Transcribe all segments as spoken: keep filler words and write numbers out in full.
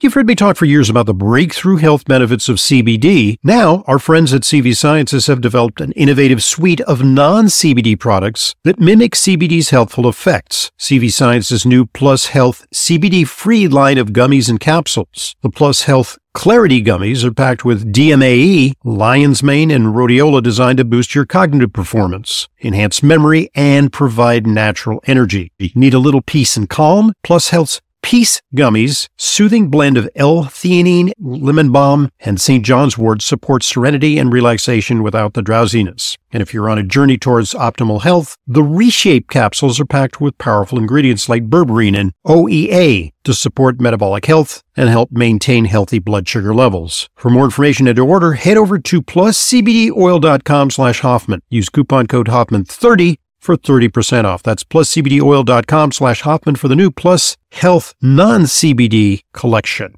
You've heard me talk for years about the breakthrough health benefits of C B D. Now, our friends at C V Sciences have developed an innovative suite of non-C B D products that mimic C B D's healthful effects. C V Sciences' new Plus Health C B D-free line of gummies and capsules. The Plus Health Clarity gummies are packed with D M A E, lion's mane, and rhodiola designed to boost your cognitive performance, enhance memory, and provide natural energy. You need a little peace and calm? Plus Health's Peace Gummies, soothing blend of L-theanine, lemon balm, and Saint John's wort supports serenity and relaxation without the drowsiness. And if you're on a journey towards optimal health, the Reshape capsules are packed with powerful ingredients like berberine and O E A to support metabolic health and help maintain healthy blood sugar levels. For more information and to order, head over to plus c b d oil dot com slash Hoffman. Use coupon code Hoffman thirty for thirty percent off. That's plus c b d oil dot com slash Hoffman for the new Plus Health non-C B D collection.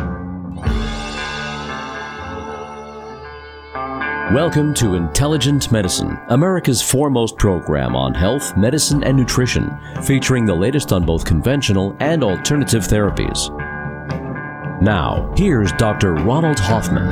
Welcome to Intelligent Medicine, America's foremost program on health, medicine, and nutrition, featuring the latest on both conventional and alternative therapies. Now, here's Doctor Ronald Hoffman.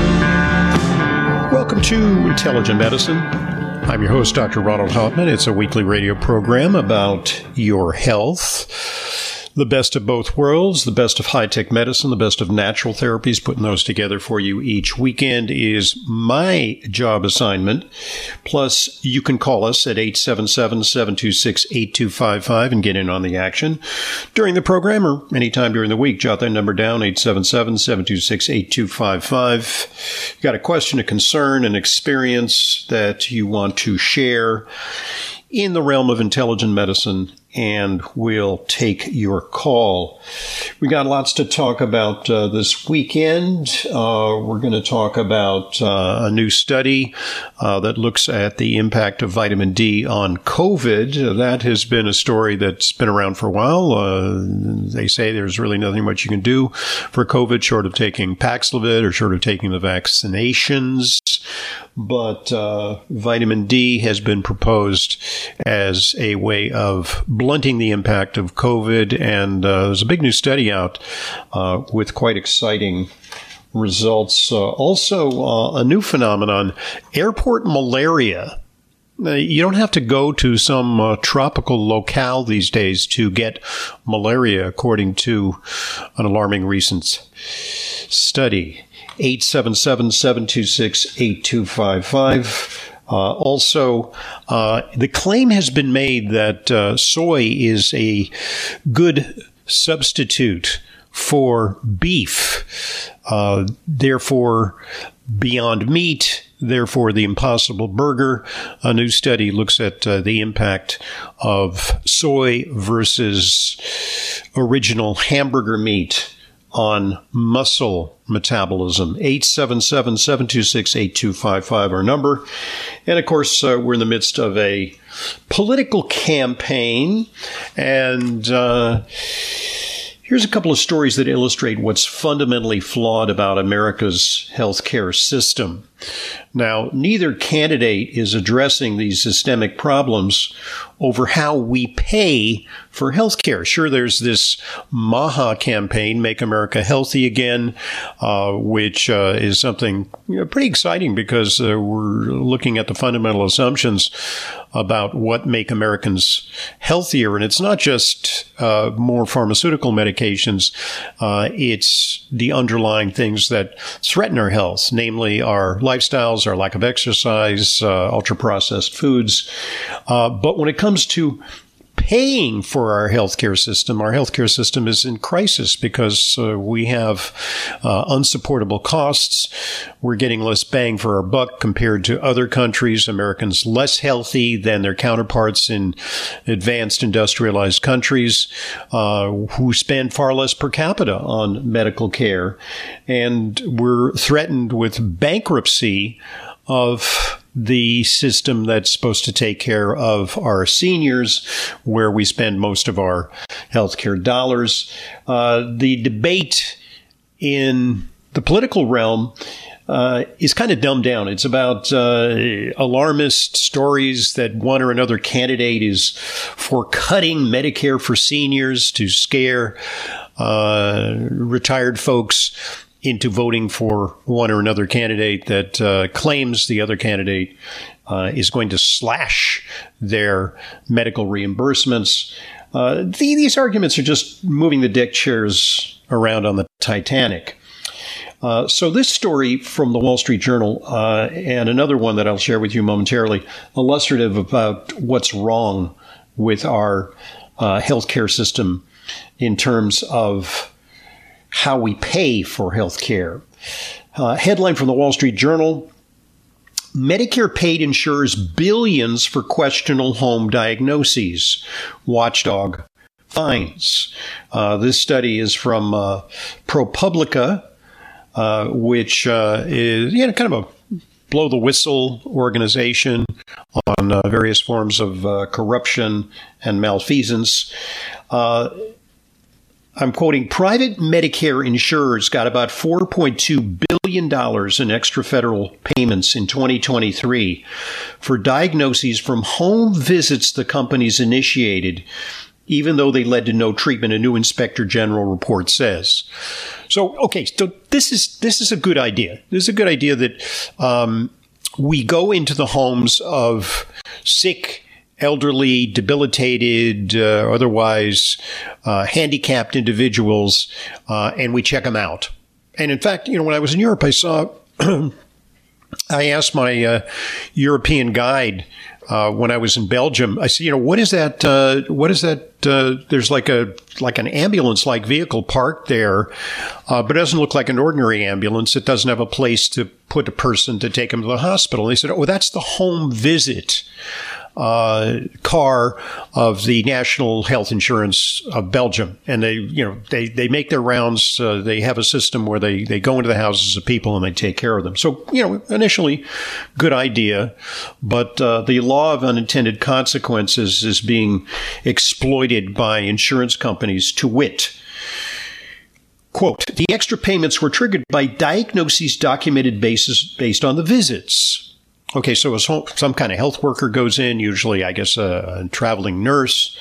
Welcome to Intelligent Medicine. I'm your host, Doctor Ronald Hoffman. It's a weekly radio program about your health, the best of both worlds, the best of high-tech medicine, the best of natural therapies, putting those together for you each weekend is my job assignment. Plus, you can call us at eight seven seven, seven two six, eight two five five and get in on the action during the program or anytime during the week. Jot that number down, eight seven seven, seven two six, eight two five five. You've got a question, a concern, an experience that you want to share in the realm of intelligent medicine, and we'll take your call. We got lots to talk about uh, this weekend. Uh, we're going to talk about uh, a new study uh, that looks at the impact of vitamin D on COVID. That has been a story that's been around for a while. Uh, they say there's really nothing much you can do for COVID short of taking Paxlovid or short of taking the vaccinations. But uh, vitamin D has been proposed as a way of blunting the impact of COVID. And uh, there's a big new study out uh, with quite exciting results. Uh, also, uh, a new phenomenon, airport malaria. Uh, you don't have to go to some uh, tropical locale these days to get malaria, according to an alarming recent study. eight seven seven, seven two six, eight two five five. Uh, also, uh, the claim has been made that uh, soy is a good substitute for beef. Uh, therefore, Beyond Meat, therefore the Impossible Burger. A new study looks at uh, the impact of soy versus original hamburger meat on muscle metabolism. eight seven seven, seven two six, eight two five five, our number. And of course, uh, we're in the midst of a political campaign. And uh, here's a couple of stories that illustrate what's fundamentally flawed about America's healthcare system. Now, neither candidate is addressing these systemic problems over how we pay for healthcare. Sure, there's this MAHA campaign, Make America Healthy Again, uh, which uh, is something you know, pretty exciting because uh, we're looking at the fundamental assumptions about what make Americans healthier. And it's not just uh, more pharmaceutical medications. Uh, it's the underlying things that threaten our health, namely our lifestyles, our lack of exercise, uh, ultra-processed foods. Uh, but when it comes to paying for our healthcare system, our healthcare system is in crisis because uh, we have uh, unsupportable costs. We're getting less bang for our buck compared to other countries. Americans less healthy than their counterparts in advanced industrialized countries uh, who spend far less per capita on medical care. And we're threatened with bankruptcy of the system that's supposed to take care of our seniors, where we spend most of our healthcare dollars. Uh, the debate in the political realm uh, is kind of dumbed down. It's about uh, alarmist stories that one or another candidate is for cutting Medicare for seniors to scare uh, retired folks into voting for one or another candidate that uh, claims the other candidate uh, is going to slash their medical reimbursements. Uh, the, these arguments are just moving the deck chairs around on the Titanic. Uh, so this story from the Wall Street Journal uh, and another one that I'll share with you momentarily, illustrative about what's wrong with our uh, healthcare system in terms of how we pay for health care. Uh, headline from the Wall Street Journal: Medicare paid insurers billions for questionable home diagnoses. Watchdog finds. Uh, this study is from uh, ProPublica, uh, which uh, is you know, kind of a blow the whistle organization on uh, various forms of uh, corruption and malfeasance. Uh, I'm quoting, private Medicare insurers got about four point two billion dollars in extra federal payments in twenty twenty-three for diagnoses from home visits the companies initiated, even though they led to no treatment, a new Inspector General report says. So, okay, so this is this is a good idea. This is a good idea that um, we go into the homes of sick, elderly, debilitated, uh, otherwise uh, handicapped individuals, uh, and we check them out. And in fact, you know, when I was in Europe, I saw, I asked my uh, European guide uh, when I was in Belgium, I said, you know, what is that, uh, what is that, uh, there's like a, like an ambulance-like vehicle parked there, uh, but it doesn't look like an ordinary ambulance. It doesn't have a place to put a person to take them to the hospital. And they said, oh, that's the home visit Uh, car of the National Health Insurance of Belgium. And they, you know, they, they make their rounds. Uh, they have a system where they, they go into the houses of people and they take care of them. So, you know, initially, good idea. But uh, the law of unintended consequences is being exploited by insurance companies, to wit. Quote, the extra payments were triggered by diagnoses documented basis based on the visits. Okay, so some kind of health worker goes in, usually, I guess, a, a traveling nurse,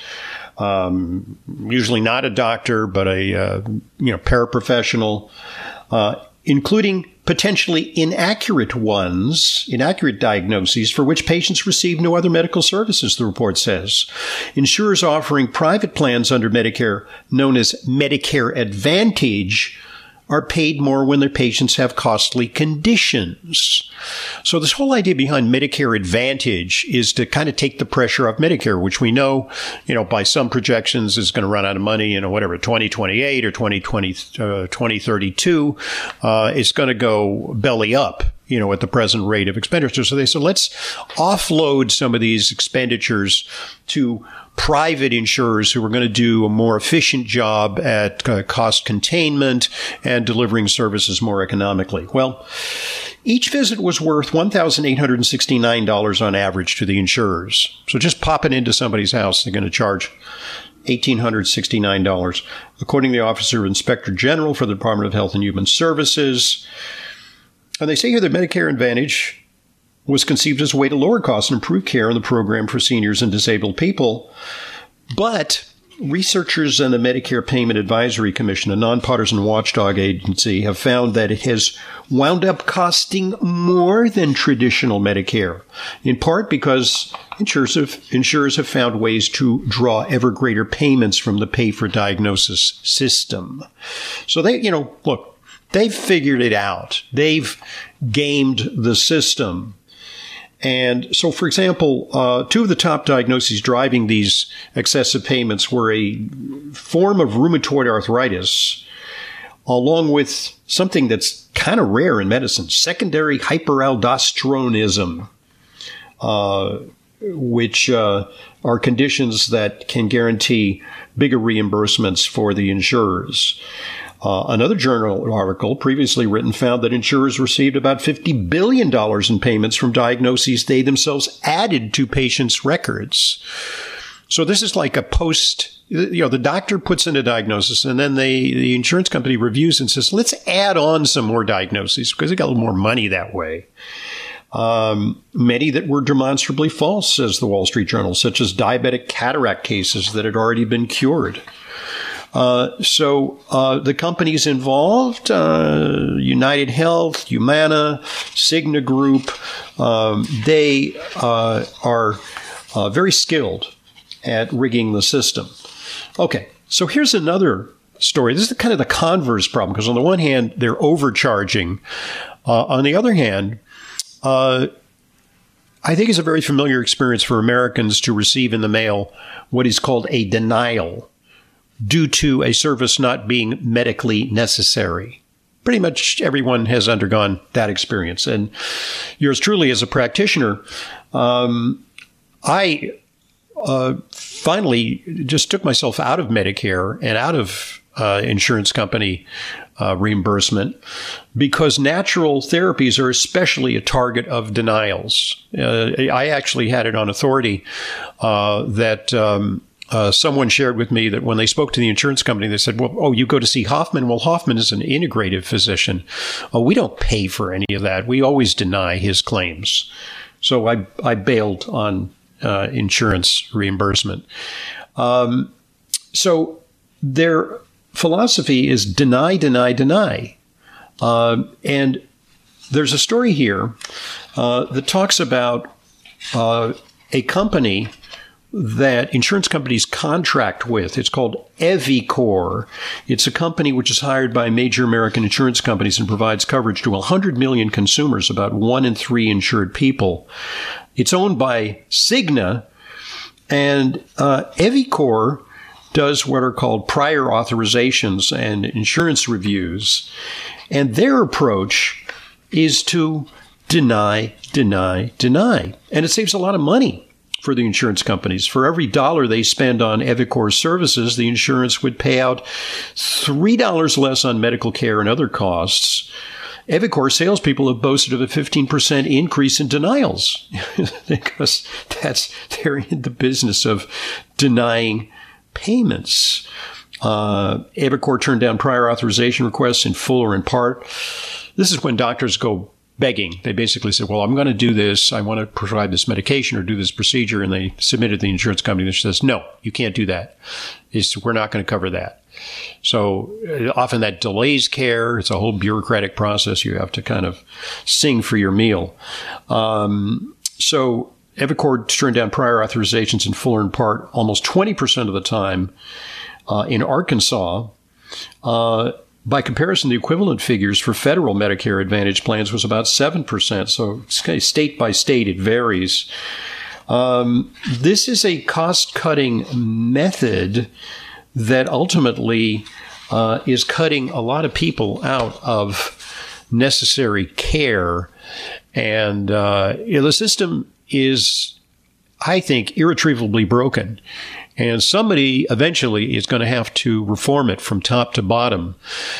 um, usually not a doctor, but a uh, you know paraprofessional, uh, including potentially inaccurate ones, inaccurate diagnoses for which patients receive no other medical services, the report says. Insurers offering private plans under Medicare, known as Medicare Advantage, are paid more when their patients have costly conditions. So this whole idea behind Medicare Advantage is to kind of take the pressure off Medicare, which we know, you know, by some projections is going to run out of money, you know, whatever, twenty twenty-eight or twenty twenty, uh, twenty thirty-two. Uh, it's going to go belly up, you know, at the present rate of expenditure. So they said, let's offload some of these expenditures to private insurers who are going to do a more efficient job at uh, cost containment and delivering services more economically. Well, each visit was worth one thousand eight hundred sixty-nine dollars on average to the insurers. So just popping into somebody's house, they're going to charge one thousand eight hundred sixty-nine dollars, according to the Officer of Inspector General for the Department of Health and Human Services. And they say here that Medicare Advantage was conceived as a way to lower costs and improve care in the program for seniors and disabled people. But researchers and the Medicare Payment Advisory Commission, a nonpartisan watchdog agency, have found that it has wound up costing more than traditional Medicare, in part because insurers have, insurers have found ways to draw ever greater payments from the pay-for-diagnosis system. So they, you know, look, they've figured it out. They've gamed the system. And so, for example, uh, two of the top diagnoses driving these excessive payments were a form of rheumatoid arthritis, along with something that's kind of rare in medicine, secondary hyperaldosteronism, uh, which uh, are conditions that can guarantee bigger reimbursements for the insurers. Uh, another journal article previously written found that insurers received about fifty billion dollars in payments from diagnoses they themselves added to patients' records. So this is like a post, you know, the doctor puts in a diagnosis and then they, the insurance company reviews and says, let's add on some more diagnoses because they got a little more money that way. Um, many that were demonstrably false, says the Wall Street Journal, such as diabetic cataract cases that had already been cured. Uh, so uh, the companies involved, uh, United Health, Humana, Cigna Group, um, they uh, are uh, very skilled at rigging the system. Okay, so here's another story. This is kind of the converse problem, because on the one hand, they're overcharging. Uh, on the other hand, uh, I think it's a very familiar experience for Americans to receive in the mail what is called a denial due to a service not being medically necessary. Pretty much everyone has undergone that experience. And yours truly, as a practitioner, um, I uh, finally just took myself out of Medicare and out of uh, insurance company uh, reimbursement, because natural therapies are especially a target of denials. Uh, I actually had it on authority uh, that um, uh, someone shared with me that when they spoke to the insurance company, they said, well, oh, you go to see Hoffman? Well, Hoffman is an integrative physician. Oh, we don't pay for any of that. We always deny his claims. So I, I bailed on uh, insurance reimbursement. Um, so their philosophy is deny, deny, deny. Uh, and there's a story here uh, that talks about uh, a company that insurance companies contract with. It's called eviCore. It's a company which is hired by major American insurance companies and provides coverage to one hundred million consumers, about one in three insured people. It's owned by Cigna, and uh, eviCore does what are called prior authorizations and insurance reviews. And their approach is to deny, deny, deny. And it saves a lot of money for the insurance companies. For every dollar they spend on eviCore services, the insurance would pay out three dollars less on medical care and other costs. eviCore salespeople have boasted of a fifteen percent increase in denials because that's they're in the business of denying payments. Uh, eviCore turned down prior authorization requests in full or in part. This is when doctors go begging. They basically said, well, I'm going to do this. I want to prescribe this medication or do this procedure. And they submitted the insurance company that says, no, you can't do that. It's, we're not going to cover that. So uh, often that delays care. It's a whole bureaucratic process. You have to kind of sing for your meal. Um, so eviCore turned down prior authorizations in full or in part almost twenty percent of the time. Uh, in Arkansas, uh, by comparison, the equivalent figures for federal Medicare Advantage plans was about seven percent. So state by state, it varies. Um, this is a cost-cutting method that ultimately uh, is cutting a lot of people out of necessary care. And uh, you know, the system is, I think, irretrievably broken. And somebody eventually is going to have to reform it from top to bottom,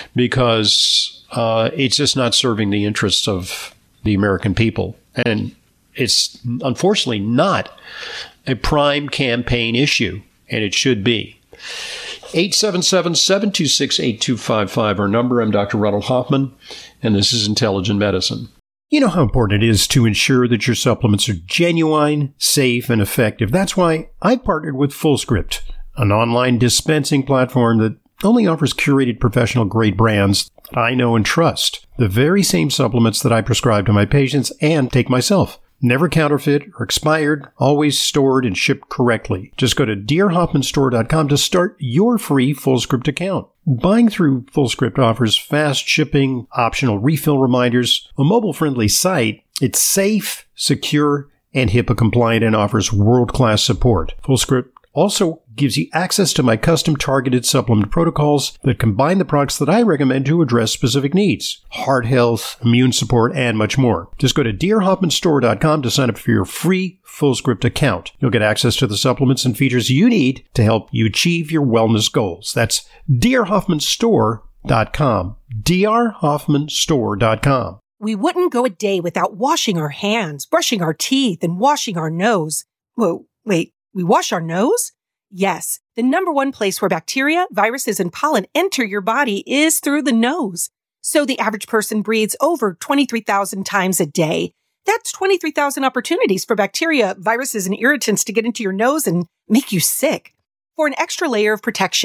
because uh, it's just not serving the interests of the American people. And it's unfortunately not a prime campaign issue, and it should be. eight seven seven, seven two six, eight two five five, our number. I'm Doctor Ronald Hoffman, and this is Intelligent Medicine. You know how important it is to ensure that your supplements are genuine, safe, and effective. That's why I partnered with FullScript, an online dispensing platform that only offers curated professional-grade brands that I know and trust. The very same supplements that I prescribe to my patients and take myself. Never counterfeit or expired, always stored and shipped correctly. Just go to dear hoffman store dot com to start your free FullScript account. Buying through FullScript offers fast shipping, optional refill reminders, a mobile-friendly site. It's safe, secure, and HIPAA compliant, and offers world-class support. FullScript also gives you access to my custom targeted supplement protocols that combine the products that I recommend to address specific needs: heart health, immune support, and much more. Just go to dear hoffman store dot com to sign up for your free FullScript account. You'll get access to the supplements and features you need to help you achieve your wellness goals. That's dear hoffman store dot com. dear hoffman store dot com. We wouldn't go a day without washing our hands, brushing our teeth, and washing our nose. Whoa, wait. We wash our nose? Yes, the number one place where bacteria, viruses, and pollen enter your body is through the nose. So the average person breathes over twenty-three thousand times a day. That's twenty-three thousand opportunities for bacteria, viruses, and irritants to get into your nose and make you sick. For an extra layer of protection,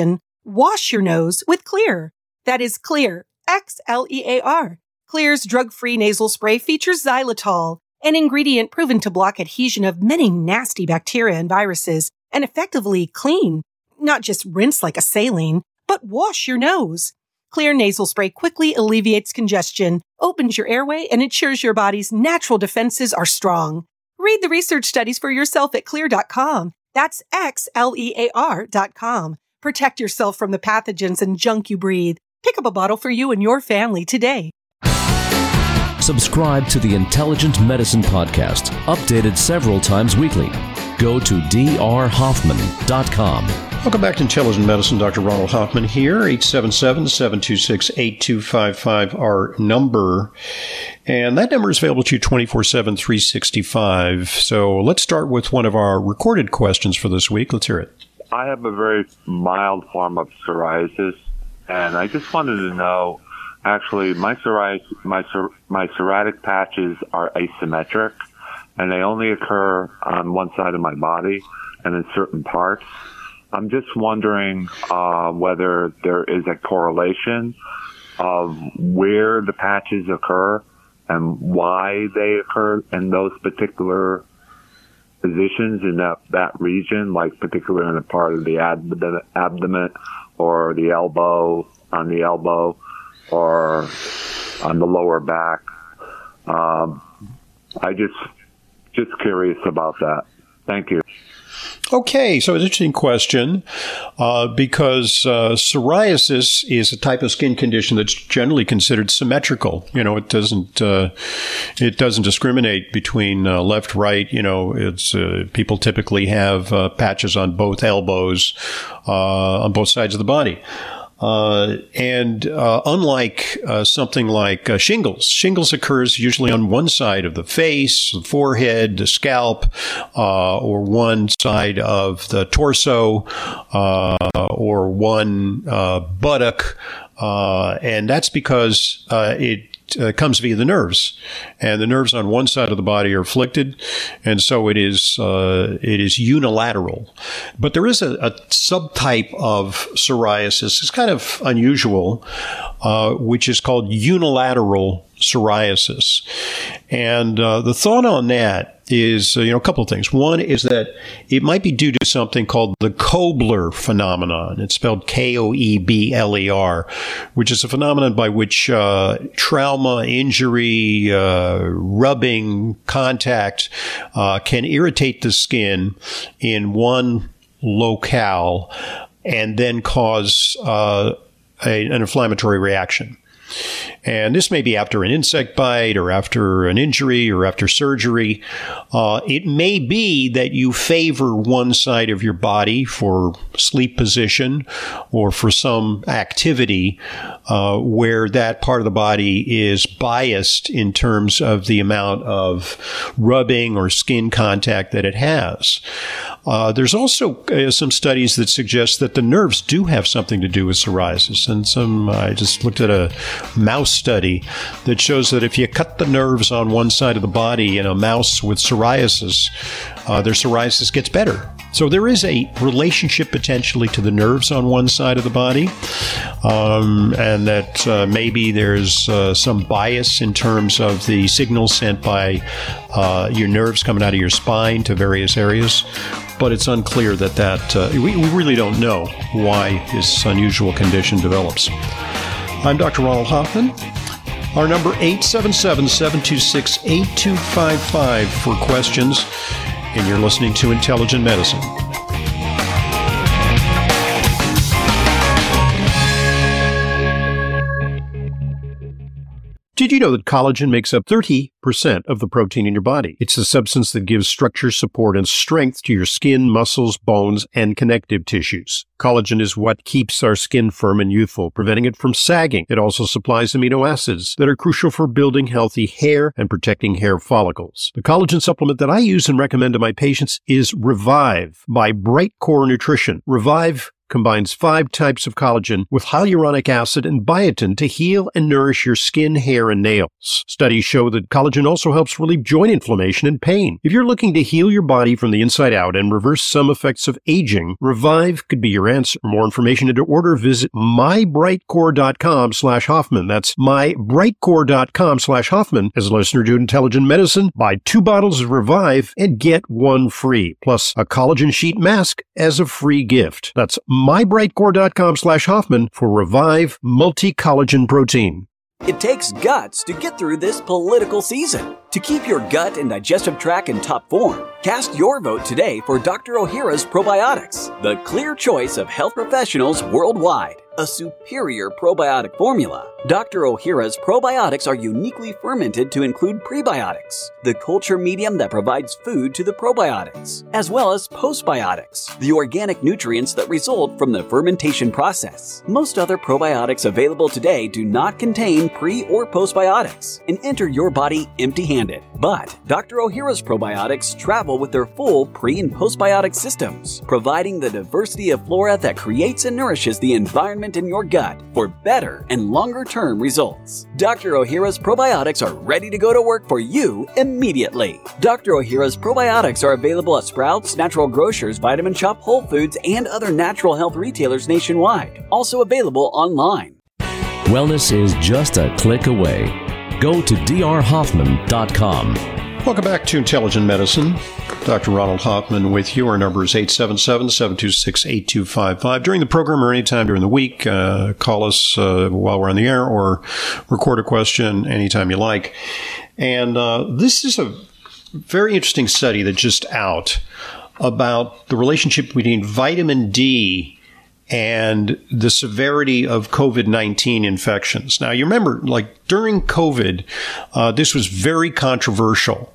Wash your nose with Xlear. That is Xlear, X L E A R. Xlear's drug-free nasal spray features xylitol, an ingredient proven to block adhesion of many nasty bacteria and viruses and effectively clean, not just rinse like a saline, but wash your nose. Xlear nasal spray quickly alleviates congestion, opens your airway, and ensures your body's natural defenses are strong. Read the research studies for yourself at xlear dot com. That's X L E A R dot com. Protect yourself from the pathogens and junk you breathe. Pick up a bottle for you and your family today. Subscribe to the Intelligent Medicine Podcast, updated several times weekly. Go to d r hoffman dot com. Welcome back to Intelligent Medicine. Doctor Ronald Hoffman here. eight seven seven, seven two six, eight two five five, our number. And that number is available to you twenty-four seven, three sixty-five. So let's start with one of our recorded questions for this week. Let's hear it. I have a very mild form of psoriasis, and I just wanted to know, actually, my psoriasis, my, my psoriatic patches are asymmetric, and they only occur on one side of my body and in certain parts. I'm just wondering uh, whether there is a correlation of where the patches occur and why they occur in those particular positions in that, that region, like particularly in a part of the abdomen, abdomen or the elbow, on the elbow, or on the lower back. Um, I just, just curious about that. Thank you. Okay, so it's an interesting question uh, because uh, psoriasis is a type of skin condition that's generally considered symmetrical. You know, it doesn't uh, it doesn't discriminate between uh, left, right. You know, it's uh, people typically have uh, patches on both elbows, uh, on both sides of the body. Uh, and uh, unlike uh, something like uh, shingles, shingles occurs usually on one side of the face, the forehead, the scalp, uh, or one side of the torso, uh, or one uh, buttock, uh, and that's because uh, it Uh, comes via the nerves, and the nerves on one side of the body are afflicted, and so it is uh, it is unilateral. But there is a, a subtype of psoriasis. It's kind of unusual, uh, which is called unilateral psoriasis. And uh, the thought on that is, uh, you know, a couple of things. One is that it might be due to something called the Koebler phenomenon. It's spelled K O E B L E R, which is a phenomenon by which uh, trauma, injury, uh, rubbing, contact uh, can irritate the skin in one locale and then cause uh, a, an inflammatory reaction. And this may be after an insect bite or after an injury or after surgery. Uh, it may be that you favor one side of your body for sleep position or for some activity uh, where that part of the body is biased in terms of the amount of rubbing or skin contact that it has. Uh, there's also uh, some studies that suggest that the nerves do have something to do with psoriasis. And some, I just looked at a mouse study that shows that if you cut the nerves on one side of the body in a mouse with psoriasis, uh, their psoriasis gets better. So there is a relationship potentially to the nerves on one side of the body, um, and that uh, maybe there's uh, some bias in terms of the signals sent by uh, your nerves coming out of your spine to various areas. But it's unclear that that, uh, we, we really don't know why this unusual condition develops. I'm Doctor Ronald Hoffman. Our number eight seven seven, seven two six, eight two five five for questions. And you're listening to Intelligent Medicine. Did you know that collagen makes up thirty percent of the protein in your body? It's a substance that gives structure, support, and strength to your skin, muscles, bones, and connective tissues. Collagen is what keeps our skin firm and youthful, preventing it from sagging. It also supplies amino acids that are crucial for building healthy hair and protecting hair follicles. The collagen supplement that I use and recommend to my patients is Revive by Bright Core Nutrition. Revive combines five types of collagen with hyaluronic acid and biotin to heal and nourish your skin, hair, and nails. Studies show that collagen also helps relieve joint inflammation and pain. If you're looking to heal your body from the inside out and reverse some effects of aging, Revive could be your answer. For more information and to order, visit mybrightcore.com slash Hoffman. That's mybrightcore.com slash Hoffman. As a listener to Intelligent Medicine, buy two bottles of Revive and get one free, plus a collagen sheet mask as a free gift. That's mybrightcore.com slash Hoffman for Revive Multi-Collagen Protein. It takes guts to get through this political season. To keep your gut and digestive tract in top form, cast your vote today for Doctor Ohhira's Probiotics, the clear choice of health professionals worldwide. A superior probiotic formula. Doctor Ohhira's probiotics are uniquely fermented to include prebiotics, the culture medium that provides food to the probiotics, as well as postbiotics, the organic nutrients that result from the fermentation process. Most other probiotics available today do not contain pre- or postbiotics and enter your body empty-handed. But Doctor Ohhira's probiotics travel with their full pre- and postbiotic systems, providing the diversity of flora that creates and nourishes the environment in your gut for better and longer-term results. Doctor Ohhira's probiotics are ready to go to work for you immediately. Doctor Ohhira's probiotics are available at Sprouts, Natural Grocers, Vitamin Shoppe, Whole Foods, and other natural health retailers nationwide. Also available online. Wellness is just a click away. Go to d r hoffman dot com. Welcome back to Intelligent Medicine. Doctor Ronald Hoffman with you. Our number is eight seven seven, seven two six, eight two five five. During the program or anytime during the week, uh, call us uh, while we're on the air or record a question anytime you like. And uh, this is a very interesting study that's just out about the relationship between vitamin D and the severity of covid nineteen infections. Now, you remember, like during COVID, uh, this was very controversial.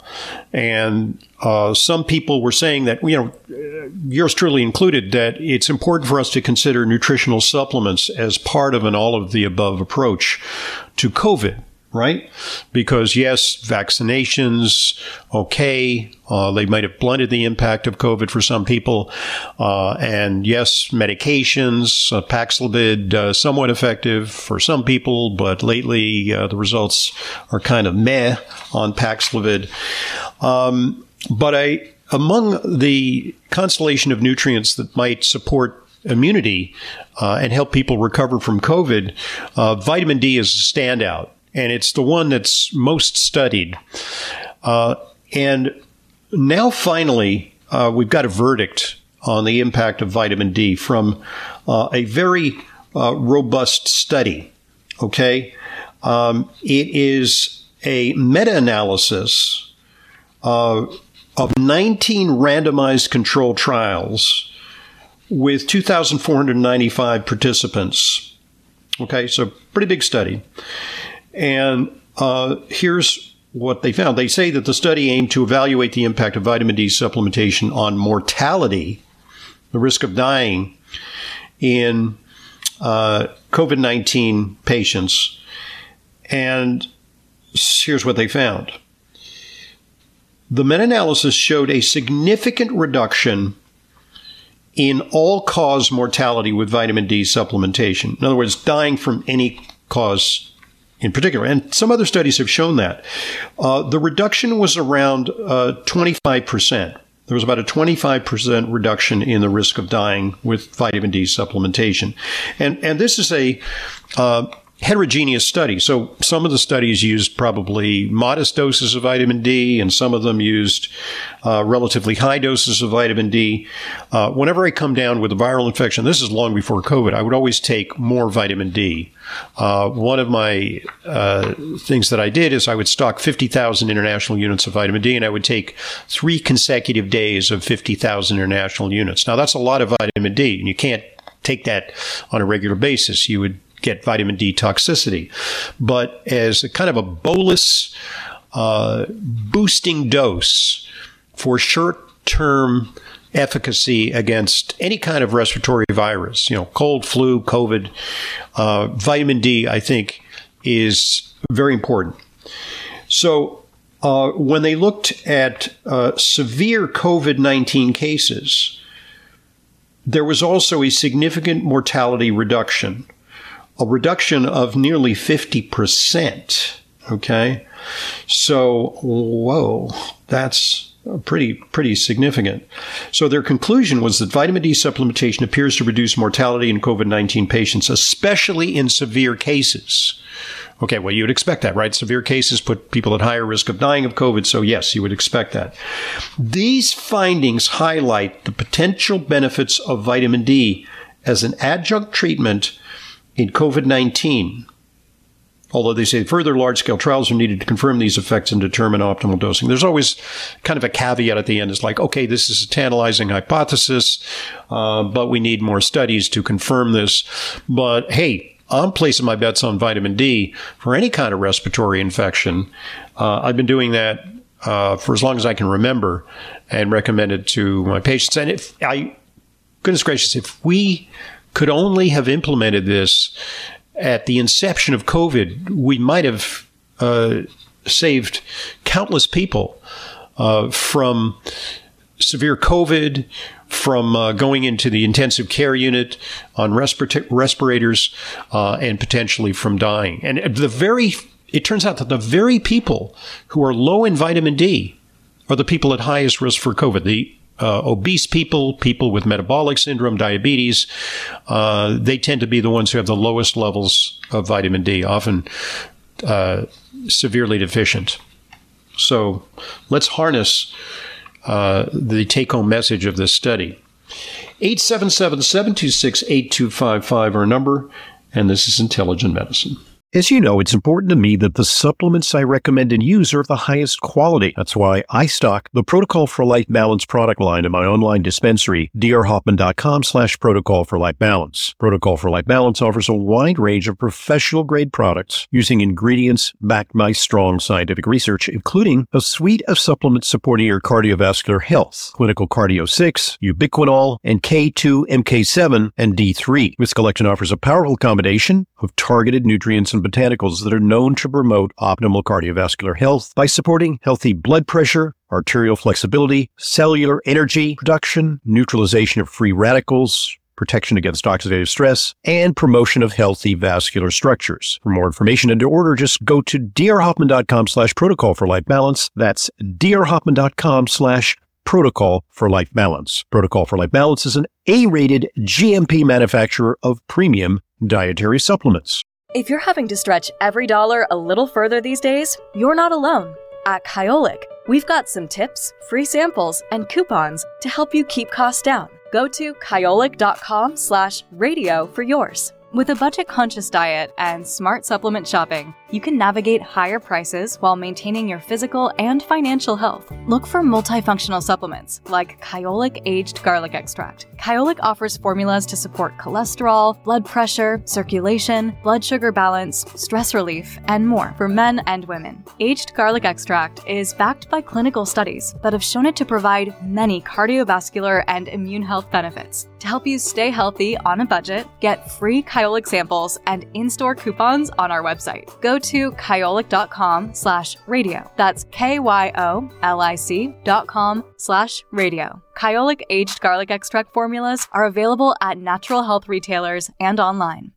And uh, some people were saying that, you know, yours truly included, that it's important for us to consider nutritional supplements as part of an all-of-the-above approach to COVID. Right? Because, yes, vaccinations, okay, uh, they might have blunted the impact of COVID for some people. Uh, and, yes, medications, uh, Paxlovid, uh, somewhat effective for some people, but lately uh, the results are kind of meh on Paxlovid. Um, but I, among the constellation of nutrients that might support immunity uh, and help people recover from COVID, uh, vitamin D is a standout. And it's the one that's most studied. Uh, and now, finally, uh, we've got a verdict on the impact of vitamin D from uh, a very uh, robust study. Okay? Um, it is a meta-analysis uh, of nineteen randomized controlled trials with two thousand four hundred ninety-five participants. Okay? So, pretty big study. And uh, here's what they found. They say that the study aimed to evaluate the impact of vitamin D supplementation on mortality, the risk of dying in uh, covid nineteen patients. And here's what they found. The meta-analysis showed a significant reduction in all-cause mortality with vitamin D supplementation. In other words, dying from any cause in particular. And some other studies have shown that. Uh, the reduction was around uh, twenty-five percent. There was about a twenty-five percent reduction in the risk of dying with vitamin D supplementation. And and this is a uh, heterogeneous study. So some of the studies used probably modest doses of vitamin D, and some of them used uh, relatively high doses of vitamin D. Uh, whenever I come down with a viral infection, this is long before COVID, I would always take more vitamin D. Uh, one of my uh, things that I did is I would stock fifty thousand international units of vitamin D, and I would take three consecutive days of fifty thousand international units. Now, that's a lot of vitamin D, and you can't take that on a regular basis. You would get vitamin D toxicity. But as a kind of a bolus uh, boosting dose for short-term efficacy against any kind of respiratory virus, you know, cold, flu, COVID, uh, vitamin D, I think, is very important. So uh, when they looked at uh, severe covid nineteen cases, there was also a significant mortality reduction, a reduction of nearly fifty percent. Okay. So, whoa, that's pretty, pretty significant. So their conclusion was that vitamin D supplementation appears to reduce mortality in COVID nineteen patients, especially in severe cases. Okay, well, you would expect that, right? Severe cases put people at higher risk of dying of COVID, so yes, you would expect that. These findings highlight the potential benefits of vitamin D as an adjunct treatment in COVID nineteen. Although they say further large-scale trials are needed to confirm these effects and determine optimal dosing. There's always kind of a caveat at the end. It's like, okay, this is a tantalizing hypothesis, uh, but we need more studies to confirm this. But hey, I'm placing my bets on vitamin D for any kind of respiratory infection. Uh, I've been doing that uh, for as long as I can remember and recommend it to my patients. And if I, goodness gracious, if we could only have implemented this at the inception of COVID, we might have uh, saved countless people uh, from severe COVID, from uh, going into the intensive care unit on respir- respirators, uh, and potentially from dying. And the very, it turns out that the very people who are low in vitamin D are the people at highest risk for COVID. The Uh, obese people, people with metabolic syndrome, diabetes, uh, they tend to be the ones who have the lowest levels of vitamin D, often uh, severely deficient. So let's harness uh, the take-home message of this study. eight seven seven, seven two six, eight two five five, our number, and this is Intelligent Medicine. As you know, it's important to me that the supplements I recommend and use are of the highest quality. That's why I stock the Protocol for Life Balance product line in my online dispensary, d r hoffman dot com slash protocol for life balance. Protocol for Life Balance offers a wide range of professional-grade products using ingredients backed by strong scientific research, including a suite of supplements supporting your cardiovascular health, Clinical Cardio six, Ubiquinol, and K two, M K seven, and D three. This collection offers a powerful combination of targeted nutrients and botanicals that are known to promote optimal cardiovascular health by supporting healthy blood pressure, arterial flexibility, cellular energy production, neutralization of free radicals, protection against oxidative stress, and promotion of healthy vascular structures. For more information and to order, just go to d r hoffman dot com slash protocol for life balance. That's d r hoffman dot com slash protocol for life balance. Protocol for Life Balance is an A-rated G M P manufacturer of premium dietary supplements. If you're having to stretch every dollar a little further these days, you're not alone. At Kyolic, we've got some tips, free samples, and coupons to help you keep costs down. Go to kyolic dot com slash radio for yours. With a budget-conscious diet and smart supplement shopping, you can navigate higher prices while maintaining your physical and financial health. Look for multifunctional supplements like Kyolic Aged Garlic Extract. Kyolic offers formulas to support cholesterol, blood pressure, circulation, blood sugar balance, stress relief, and more for men and women. Aged Garlic Extract is backed by clinical studies that have shown it to provide many cardiovascular and immune health benefits. To help you stay healthy on a budget, get free Kyolic samples and in-store coupons on our website. Go to kyolic dot com slash radio. That's K Y O L I C dot com slash radio. Kyolic Aged Garlic Extract formulas are available at natural health retailers and online.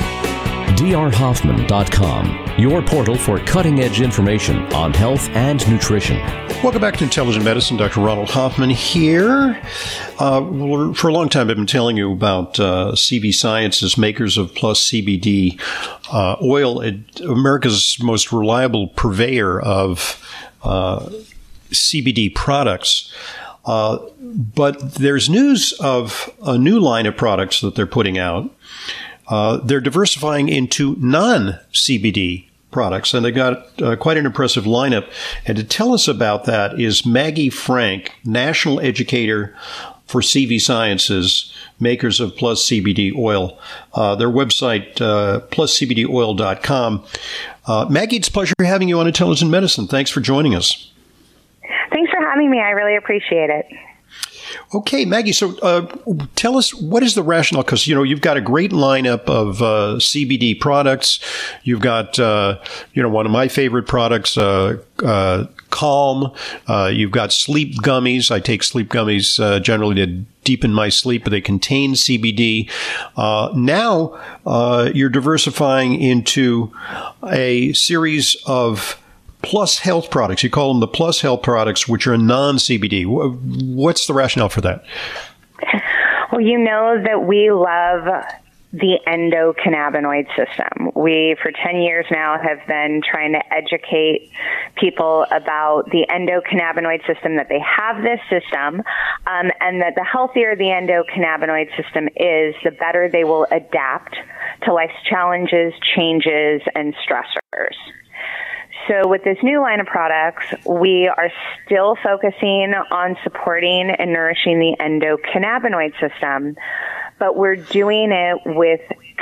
d r hoffman dot com, your portal for cutting-edge information on health and nutrition. Welcome back to Intelligent Medicine. Doctor Ronald Hoffman here. Uh, for a long time, I've been telling you about uh, C V Sciences, makers of Plus C B D uh, oil, it, America's most reliable purveyor of uh, C B D products. Uh, but there's news of a new line of products that they're putting out. Uh, they're diversifying into non-C B D products, and they got uh, quite an impressive lineup. And to tell us about that is Maggie Frank, National Educator for C V Sciences, makers of Plus C B D oil. Uh, their website, uh, plus c b d oil dot com. Uh, Maggie, it's a pleasure having you on Intelligent Medicine. Thanks for joining us. Thanks for having me. I really appreciate it. Okay, Maggie, so uh, tell us, what is the rationale? Because, you know, you've got a great lineup of uh, C B D products. You've got, uh, you know, one of my favorite products, uh, uh, Calm. Uh, you've got sleep gummies. I take sleep gummies uh, generally to deepen my sleep, but they contain C B D. Uh, now uh, you're diversifying into a series of Plus Health products. You call them the Plus Health products, which are non-C B D. What's the rationale for that? Well, you know that we love the endocannabinoid system. We, for ten years now, have been trying to educate people about the endocannabinoid system, that they have this system, um, and that the healthier the endocannabinoid system is, the better they will adapt to life's challenges, changes, and stressors. So with this new line of products, we are still focusing on supporting and nourishing the endocannabinoid system, but we're doing it with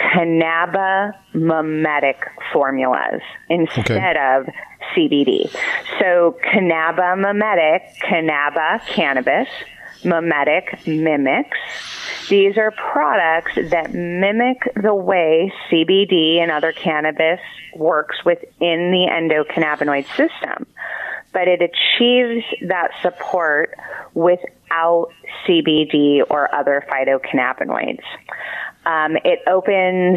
cannabimimetic formulas instead okay. of C B D. So cannabimimetic, cannaba, cannabis, mimetic, mimics. These are products that mimic the way C B D and other cannabis works within the endocannabinoid system, but it achieves that support without C B D or other phytocannabinoids. Um, it opens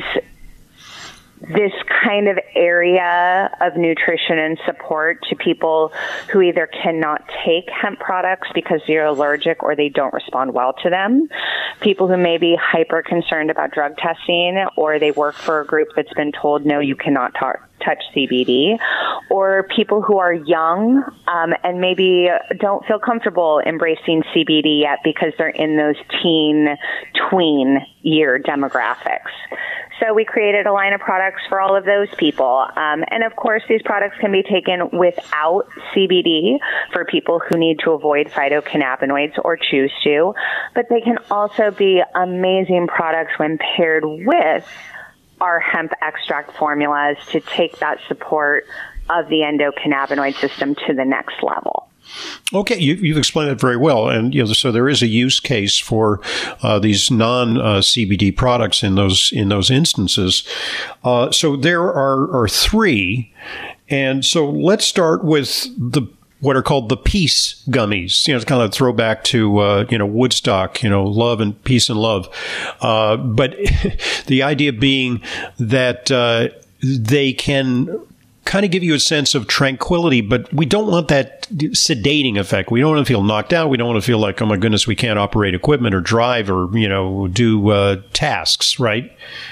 this kind of area of nutrition and support to people who either cannot take hemp products because they're allergic or they don't respond well to them, people who may be hyper concerned about drug testing, or they work for a group that's been told, no, you cannot ta- touch C B D, or people who are young um, and maybe don't feel comfortable embracing C B D yet because they're in those teen, tween year demographics. So we created a line of products for all of those people. Um, and of course, these products can be taken without C B D for people who need to avoid phytocannabinoids or choose to. But they can also be amazing products when paired with our hemp extract formulas to take that support of the endocannabinoid system to the next level. Okay, you, you've explained it very well, and you know, so there is a use case for uh, these non-C B D uh, products in those in those instances. Uh, so there are, are three, and so let's start with the what are called the peace gummies. You know, it's kind of a throwback to uh, you know Woodstock, you know, love and peace and love. Uh, but the idea being that uh, they can kind of give you a sense of tranquility, but we don't want that sedating effect. We don't want to feel knocked out. We don't want to feel like, oh my goodness, we can't operate equipment or drive or, you know, do uh, tasks, right?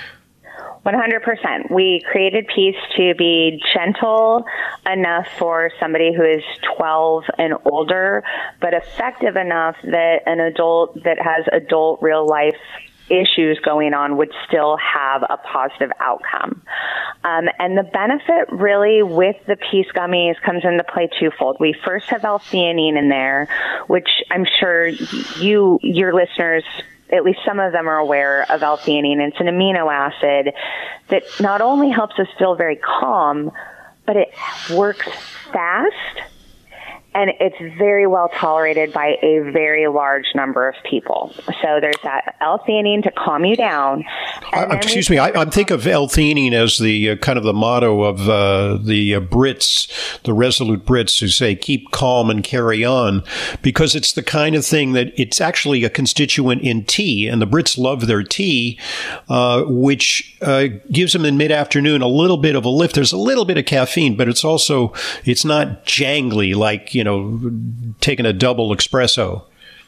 one hundred percent. We created Peace to be gentle enough for somebody who is twelve and older, but effective enough that an adult that has adult real life issues going on would still have a positive outcome. Um, and the benefit really with the Peace gummies comes into play twofold. We first have L-theanine in there, which I'm sure you, your listeners, at least some of them are aware of L-theanine. It's an amino acid that not only helps us feel very calm, but it works fast. And it's very well tolerated by a very large number of people. So there's that L-theanine to calm you down. Uh, excuse we- me, I, I think of L-theanine as the uh, kind of the motto of uh, the uh, Brits, the resolute Brits who say, keep calm and carry on, because it's the kind of thing that it's actually a constituent in tea. And the Brits love their tea, uh, which uh, gives them in mid-afternoon a little bit of a lift. There's a little bit of caffeine, but it's also, it's not jangly like, you know, taking a double espresso.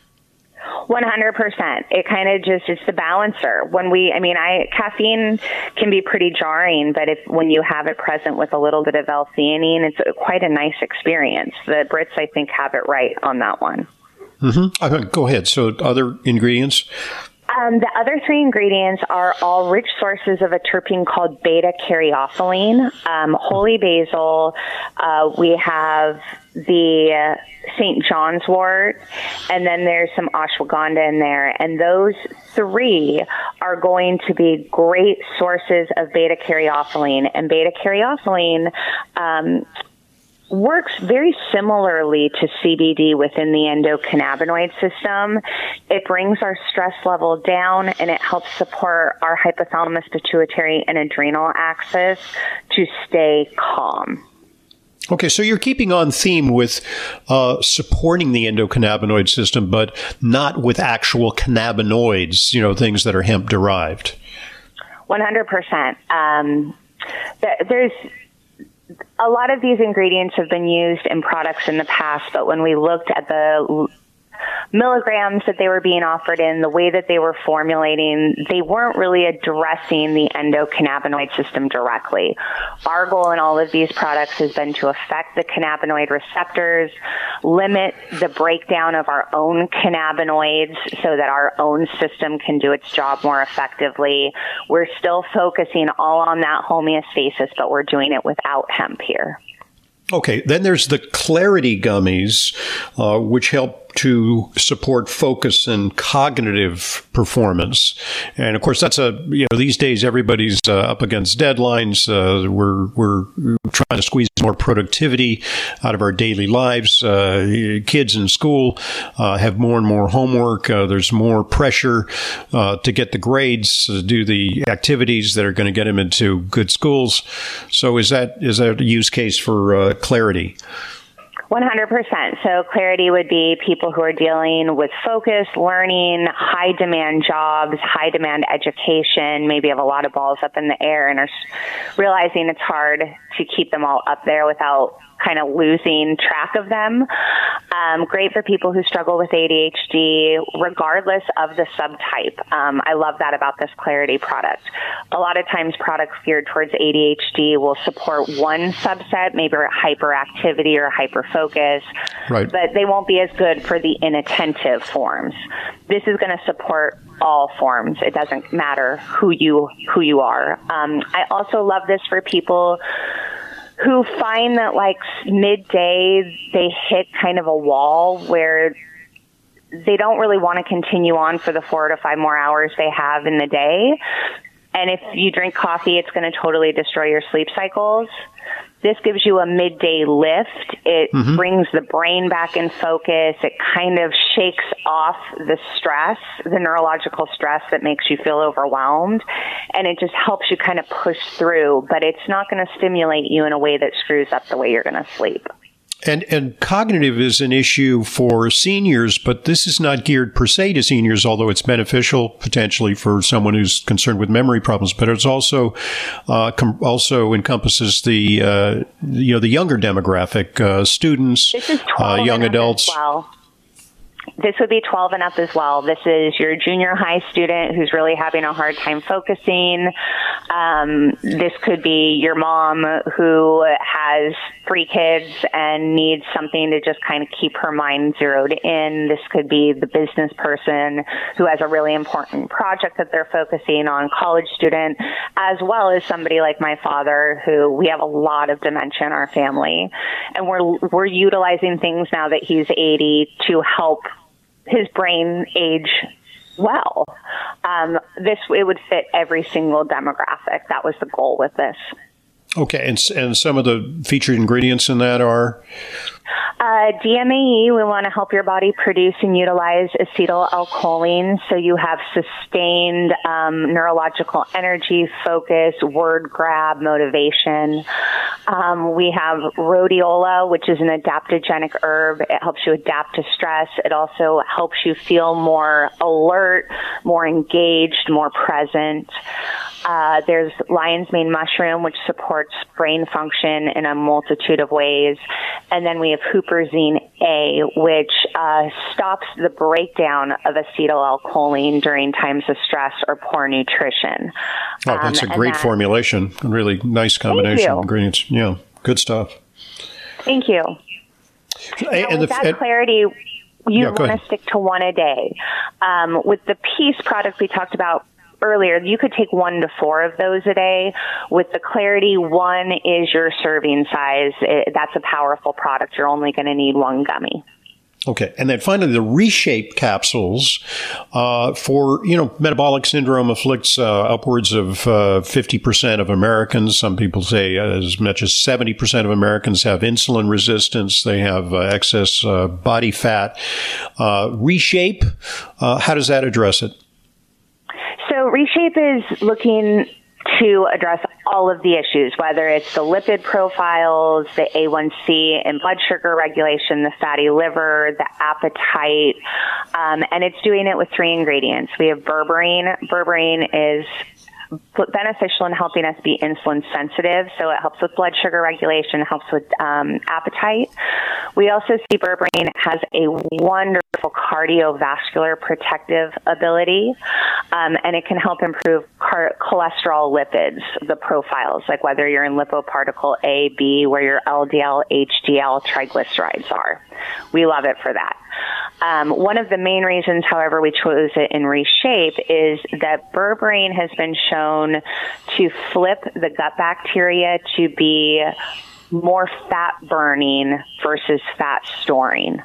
one hundred percent. It kind of just, it's the balancer. When we, I mean, I, caffeine can be pretty jarring, but if, when you have it present with a little bit of L-theanine, it's a, quite a nice experience. The Brits, I think, have it right on that one. Mm-hmm. Uh, go ahead. So other ingredients? Um, the other three ingredients are all rich sources of a terpene called beta-caryophyllene, um, holy basil. Uh, we have the uh, Saint John's wort, and then there's some ashwagandha in there. And those three are going to be great sources of beta-caryophyllene. And beta-caryophyllene um, works very similarly to C B D within the endocannabinoid system. It brings our stress level down, and it helps support our hypothalamus, pituitary, and adrenal axis to stay calm. Okay, so you're keeping on theme with uh, supporting the endocannabinoid system, but not with actual cannabinoids, you know, things that are hemp-derived. one hundred percent. Um, th- there's a lot of these ingredients have been used in products in the past, but when we looked at the milligrams that they were being offered in, the way that they were formulating, they weren't really addressing the endocannabinoid system directly. Our goal in all of these products has been to affect the cannabinoid receptors, limit the breakdown of our own cannabinoids so that our own system can do its job more effectively. We're still focusing all on that homeostasis, but we're doing it without hemp here. Okay, then there's the Clarity gummies, uh, which help to support focus and cognitive performance. And of course, that's a, you know, these days everybody's uh, up against deadlines. Uh, we're, we're trying to squeeze more productivity out of our daily lives. Uh, kids in school uh, have more and more homework. Uh, there's more pressure uh, to get the grades, to do the activities that are going to get them into good schools. So is that, is that a use case for uh, Clarity? one hundred percent. So Clarity would be people who are dealing with focus, learning, high demand jobs, high demand education, maybe have a lot of balls up in the air and are realizing it's hard to keep them all up there without kind of losing track of them. Um, great for people who struggle with A D H D, regardless of the subtype. Um, I love that about this Clarity product. A lot of times products geared towards A D H D will support one subset, maybe hyperactivity or hyperfocus, right, but they won't be as good for the inattentive forms. This is going to support all forms. It doesn't matter who you who you are. Um, I also love this for people who find that like midday they hit kind of a wall where they don't really want to continue on for the four to five more hours they have in the day. And if you drink coffee, it's going to totally destroy your sleep cycles. This gives you a midday lift. It mm-hmm. brings the brain back in focus. It kind of shakes off the stress, the neurological stress that makes you feel overwhelmed. And it just helps you kind of push through, but it's not going to stimulate you in a way that screws up the way you're going to sleep. And and cognitive is an issue for seniors, but this is not geared per se to seniors, although it's beneficial potentially for someone who's concerned with memory problems. But it's also uh, com- also encompasses the uh, you know the younger demographic, uh, students, this is uh, young adults. As well. This would be twelve and up as well. This is your junior high student who's really having a hard time focusing. Um, this could be your mom who has three kids and needs something to just kind of keep her mind zeroed in. This could be the business person who has a really important project that they're focusing on, college student, as well as somebody like my father who we have a lot of dementia in our family. And we're, we're utilizing things now that he's eighty to help his brain age well. Um, this, it would fit every single demographic. That was the goal with this. Okay, and and some of the featured ingredients in that are? Uh, D M A E, we want to help your body produce and utilize acetylcholine so you have sustained um, neurological energy, focus, word grab, motivation. Um, we have rhodiola, which is an adaptogenic herb. It helps you adapt to stress. It also helps you feel more alert, more engaged, more present. Uh, there's lion's mane mushroom, which supports brain function in a multitude of ways. And then we have huperzine A, which uh, stops the breakdown of acetylcholine during times of stress or poor nutrition. Oh, that's um, a great that, formulation. A really nice combination of ingredients. Yeah, good stuff. Thank you. Hey, now, and with the, that and, clarity, you yeah, want to stick to one a day. Um, with the Peace product we talked about earlier, you could take one to four of those a day. With the Clarity, one is your serving size. It, that's a powerful product. You're only going to need one gummy. Okay. And then finally, the Reshape capsules uh, for, you know, metabolic syndrome afflicts uh, upwards of uh, fifty percent of Americans. Some people say as much as seventy percent of Americans have insulin resistance. They have uh, excess uh, body fat. Uh, Reshape, uh, how does that address it? So Reshape is looking to address all of the issues, whether it's the lipid profiles, the A one C and blood sugar regulation, the fatty liver, the appetite, um, and it's doing it with three ingredients. We have berberine. Berberine is beneficial in helping us be insulin sensitive, so it helps with blood sugar regulation, helps with um, appetite. We also see berberine has a wonderful cardiovascular protective ability, um, and it can help improve car- cholesterol lipids, the profiles, like whether you're in lipoparticle A, B, where your L D L, H D L, triglycerides are. We love it for that. Um, one of the main reasons, however, we chose it in Reshape is that berberine has been shown to flip the gut bacteria to be more fat burning versus fat storing.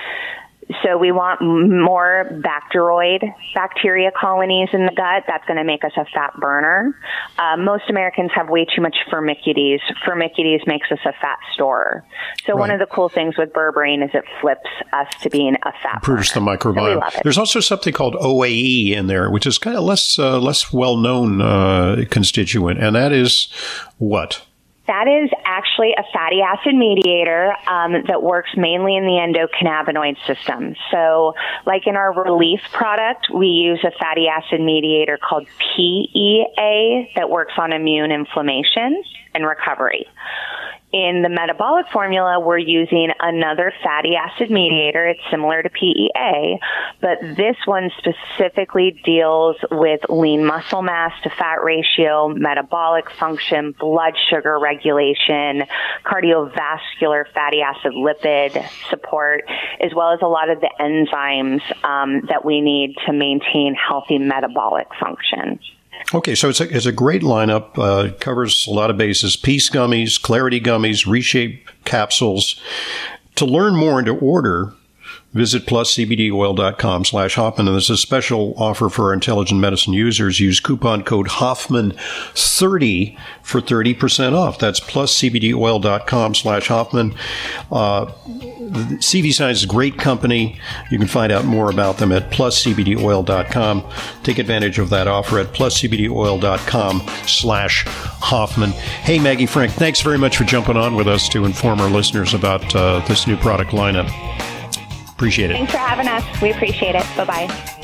So we want more bacteroid bacteria colonies in the gut. That's going to make us a fat burner. Uh, most Americans have way too much Firmicutes. Firmicutes makes us a fat storer. So right. One of the cool things with berberine is it flips us to being a fat Improves burner. the microbiome. So There's also something called O A E in there, which is kind of less uh, less well-known uh, constituent, and that is what? That is actually a fatty acid mediator um, that works mainly in the endocannabinoid system. So like in our Relief product, we use a fatty acid mediator called P E A that works on immune inflammation and recovery. In the metabolic formula, we're using another fatty acid mediator. It's similar to P E A, but this one specifically deals with lean muscle mass to fat ratio, metabolic function, blood sugar regulation, cardiovascular fatty acid lipid support, as well as a lot of the enzymes um, that we need to maintain healthy metabolic function. Okay, so it's a, it's a great lineup. Uh, it covers a lot of bases. Peace gummies, Clarity gummies, Reshape capsules. To learn more and to order, visit plus c b d oil dot com slash Hoffman. And there's a special offer for our intelligent medicine users. Use coupon code Hoffman thirty for thirty percent off. That's plus c b d oil dot com slash Hoffman. Uh, C V Science is a great company. You can find out more about them at plus c b d oil dot com. Take advantage of that offer at plus c b d oil dot com slash Hoffman. Hey, Maggie Frank, thanks very much for jumping on with us to inform our listeners about uh, this new product lineup. Appreciate it. Thanks for having us. We appreciate it. Bye-bye.